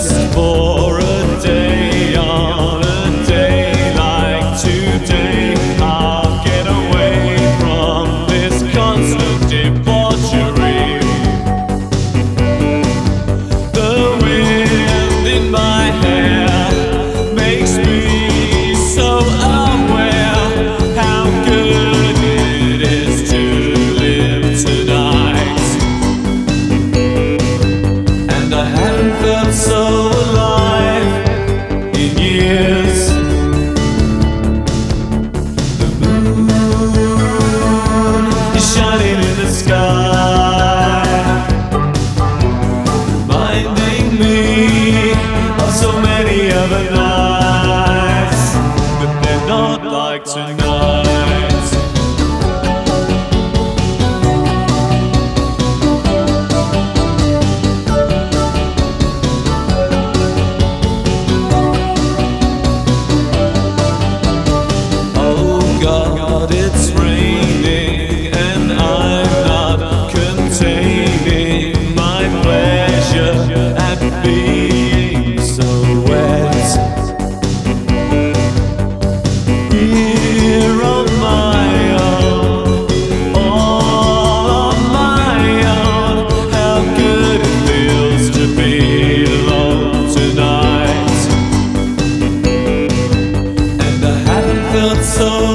just for a day. On a day like today, I'll get away from this constant debauchery. The wind in my hair makes me so aware how good it is to live tonight. And I haven't felt so alive in years. The moon is shining in the sky, reminding me of so many other nights, but they're not like tonight. God, it's raining and I'm not containing my pleasure at being so wet. Here on my own, all on my own, how good it feels to be alone tonight. And I haven't felt so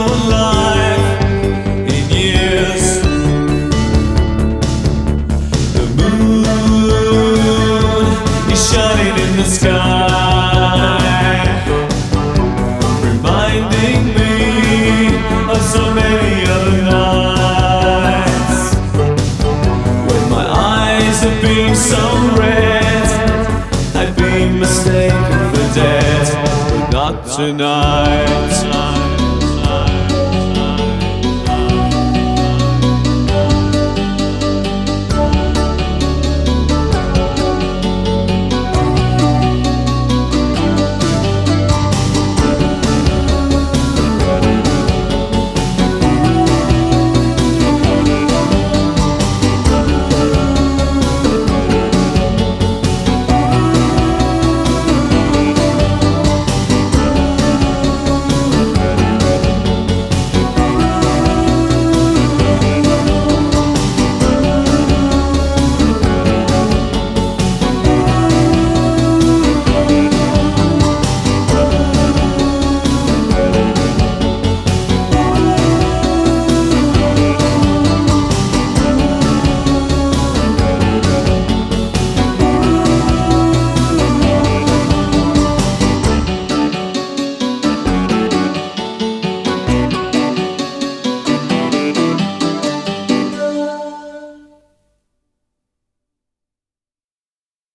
shining in the sky, reminding me of so many other nights, when my eyes have been so red, I've been mistaken for dead, but not tonight.